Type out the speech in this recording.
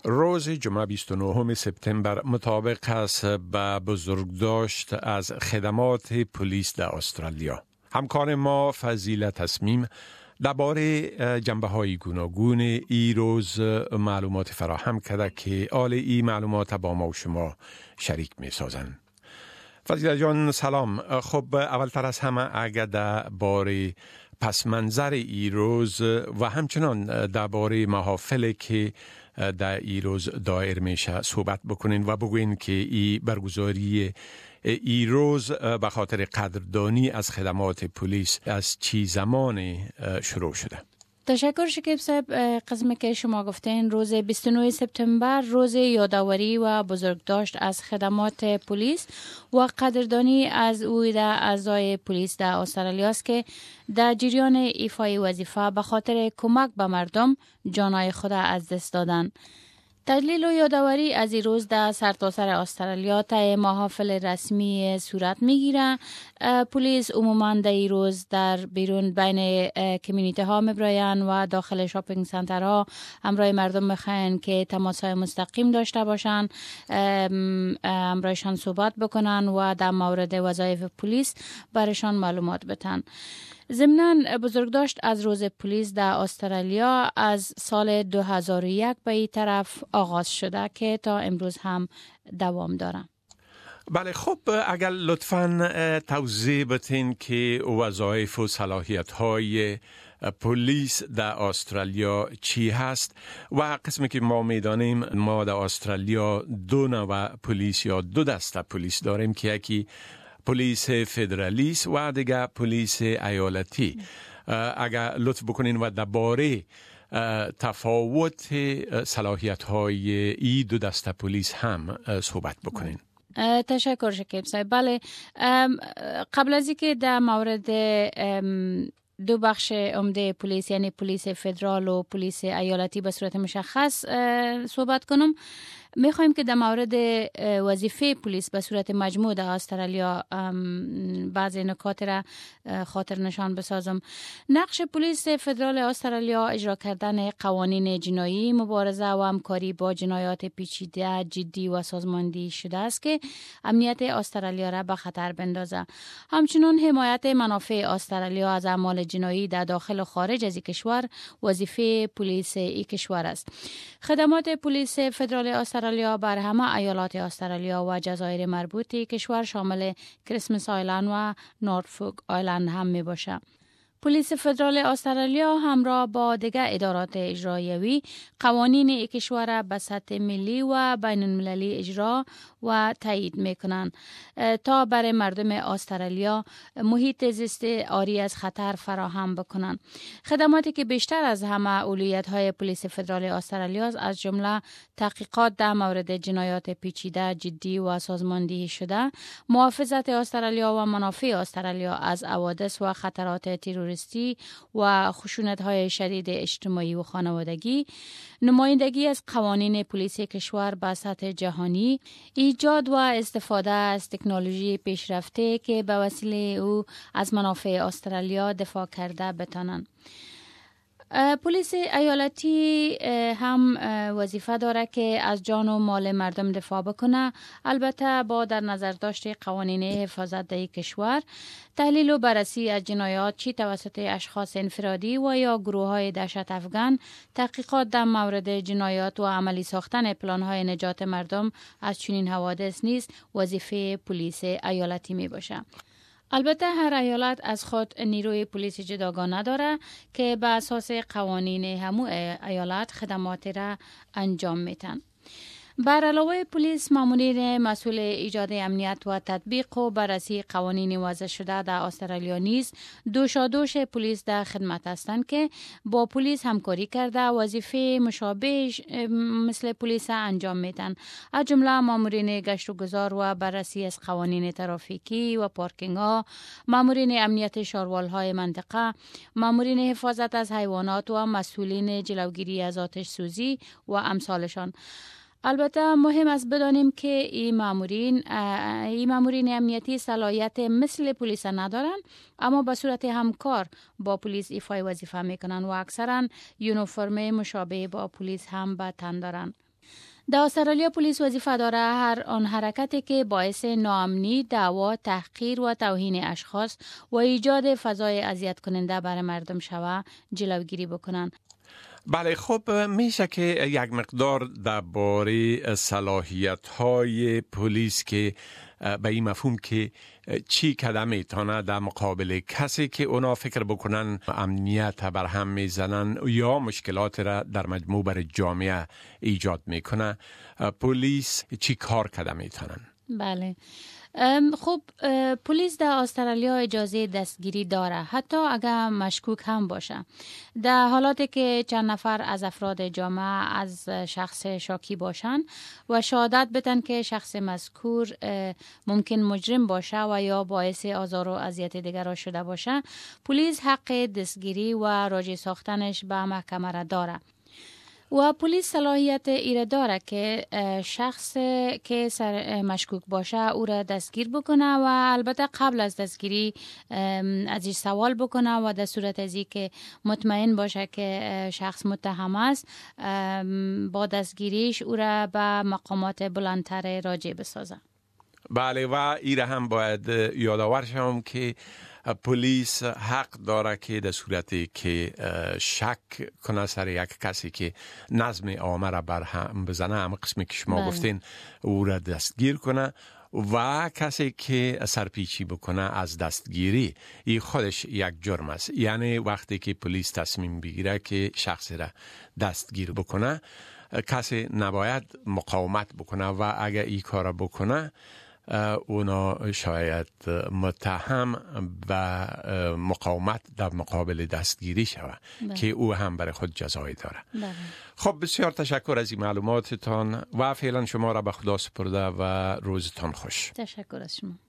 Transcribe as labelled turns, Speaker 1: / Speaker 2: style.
Speaker 1: روز جمعه 29 سپتامبر مطابق است به بزرگداشت از خدمات پلیس در استرالیا. همکار ما فضیله تصمیم درباره جنبه‌های گوناگون ای روز معلومات فراهم کرده که آل ای معلومات با ما و شما شریک می‌سازند. فضیله جان سلام. خب اولتر از همه اگر درباره پس منظر ای روز و همچنان درباره محافلی که در ای روز دایر میشه صحبت بکنین و بگوین که ای برگزاری ای روز به خاطر قدردانی از خدمات پلیس از چی زمان شروع شده؟
Speaker 2: تشکر شکیب صاحب. قسمی که شما گفتین روز 29 سپتامبر روز یادآوری و بزرگداشت از خدمات پلیس و قدردانی از اعضای پلیس در استرالیا است که در جریان ایفای وظیفه به خاطر کمک به مردم جانای خود از دست دادن. تجلیل و یادآوری از این روز در سرتاسر استرالیا طی محافل رسمی صورت میگیره. پلیس عموما در این روز در بیرون بین کمیونیتی ها میبراین و داخل شاپینگ سنتر ها همراه مردم میخواین که تماس های مستقیم داشته باشن، همراهشان صحبت بکنن و در مورد وظایف پلیس برشان معلومات بتن. ضمناً بزرگداشت از روز پلیس در استرالیا از سال 2001 به این طرف آغاز شده که تا امروز هم دوام داره.
Speaker 1: بله، خب اگر لطفاً توضیح بدین که وظایف و صلاحیت‌های پلیس در استرالیا چی هست و قسمی که ما میدانیم ما در استرالیا دو نوع پلیس یا دو دسته پلیس داریم که یکی پلیس فدرالیست و دیگه پلیس ایالتی. اگر لطف بکنین و درباره تفاوت صلاحیت‌های این دو دسته پلیس هم صحبت بکنین.
Speaker 2: تشکر شکیب صاحب. بله، قبل از اینکه در مورد دو بخش عمده پلیس یعنی پلیس فدرال و پلیس ایالتی به صورت مشخص صحبت کنم، میخوایم که در مورد وظیفه پلیس به صورت مجموع در استرالیا بعضی نکات را خاطر نشان بسازم. نقش پلیس فدرال استرالیا اجرا کردن قوانین جنایی، مبارزه و همکاری با جنایات پیچیده، جدی و سازماندهی شده است که امنیت استرالیا را به خطر بندازه. همچنین حمایت منافع استرالیا از اعمال جنایی در داخل و خارج از کشور وظیفه پلیس این کشور است. خدمات پلیس فدرال استرالیا بر همه ایالات استرالیا و جزایر مربوطه کشور شامل کریسمس آیلند و نورفولک آیلند هم می باشه. پلیس فدرال استرالیا همراه با دیگر ادارات اجراییوی قوانین کشور به سطح ملی و بین المللی اجرا و تایید میکنند تا برای مردم استرالیا محیط زیست عاری از خطر فراهم بکنند. خدماتی که بیشتر از همه اولویت‌های پلیس فدرال استرالیا از جمله تحقیقات در مورد جنایات پیچیده، جدی و سازماندهی شده، محافظت استرالیا و منافع استرالیا از حوادث و خطرات تروریستی و خشونت‌های شدید اجتماعی و خانوادگی، نمایندگی از قوانین پلیس کشور به سطح جهانی، ایجاد و استفاده از تکنولوژی پیشرفته که به وسیله او از منافع استرالیا دفاع کرده بتانند. پلیس ایالتی هم وظیفه داره که از جان و مال مردم دفاع بکنه، البته با در نظر داشت قوانین حفاظت در کشور. تحلیل و بررسی از جنایات چی توسط اشخاص انفرادی و یا گروه های دهشت افغان، تحقیقات در مورد جنایات و عملی ساختن پلان های نجات مردم از چنین حوادث نیز وظیفه پلیس ایالتی می باشه. البته هر ایالت از خود نیروی پلیس جداگانه داره که به اساس قوانین همو ایالت خدمات را انجام میتن. بر علاوه پلیس، مامورین مسئول ایجاد امنیت و تطبیق و بررسی قوانین وضع شده در استرالیا نیز دوشادوش پلیس در خدمت هستند که با پلیس همکاری کرده وظیفه مشابه مثل پلیس انجام میدن، از جمله مامورین گشت و گذار و بررسی از قوانین ترافیکی و پارکینگ ها، مامورین امنیت شاروال های منطقه، مامورین حفاظت از حیوانات و مسئولین جلوگیری از آتش سوزی و امثالشان. البته مهم است بدانیم که این مامورین امنیتی صلاحیت مثل پلیس ندارن، اما به صورت همکار با پلیس ایفای وظیفه میکنن و اکثرا یونیفرم مشابه با پلیس هم به تن دارن. در استرالیا پلیس وظیفه داره هر آن حرکتی که باعث ناامنی، دعوا، تحقیر و توهین اشخاص و ایجاد فضای اذیت کننده برای مردم شوه جلوگیری بکنن.
Speaker 1: بله، خب میشه که یک مقدار درباره صلاحیت‌های پلیس که به این مفهوم که چی قدم میتونه در مقابل کسی که اونا فکر بکنن امنیت بر هم میزنن یا مشکلات را در مجموع بر جامعه ایجاد میکنه، پلیس چی کار قدم میتونن؟
Speaker 2: بله، خب پلیس در استرالیا اجازه دستگیری داره، حتی اگر مشکوک هم باشه. در حالاتی که چند نفر از افراد جامعه از شخص شاکی باشن و شهادت بدن که شخص مذکور ممکن مجرم باشه و یا باعث آزار و اذیت دیگران شده باشه، پلیس حق دستگیری و راجع ساختنش به محکمه را داره. و پلیس صلاحیت ایره داره که شخص که مشکوک باشه او را دستگیر بکنه و البته قبل از دستگیری از این سوال بکنه و در صورت ازی که مطمئن باشه که شخص متهم است با دستگیریش او را به مقامات بلندتر راجع بسازه.
Speaker 1: بله، و ایره هم باید یادآور شوم که پلیس حق داره که در صورتی که شک کنه سر یک کسی که نظم عامه را بر هم بزنه، هم قسمی که شما گفتین، او را دستگیر کنه و کسی که سرپیچی بکنه از دستگیری، این خودش یک جرم است. یعنی وقتی که پلیس تصمیم بگیره که شخصی را دستگیر بکنه، کسی نباید مقاومت بکنه و اگر این کار بکنه اونا شاید متهم و مقاومت در مقابل دستگیری شود که او هم برای خود جزایی داره. خب بسیار تشکر از این معلوماتتان و فعلا شما را به خدا سپرده و روزتان خوش.
Speaker 2: تشکر از شما.